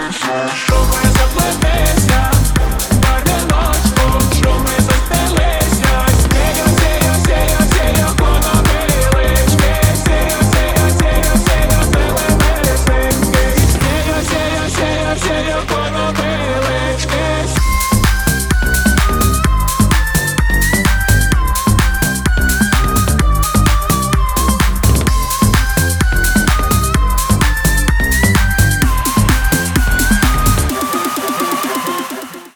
Що ми заплетеся, парниночку, що ми застелися. Сею, сею, сею, сею, понобилички. Сею, сею, сею, сею, пили пересипки. Сею, сею, сею, сею, понобилички.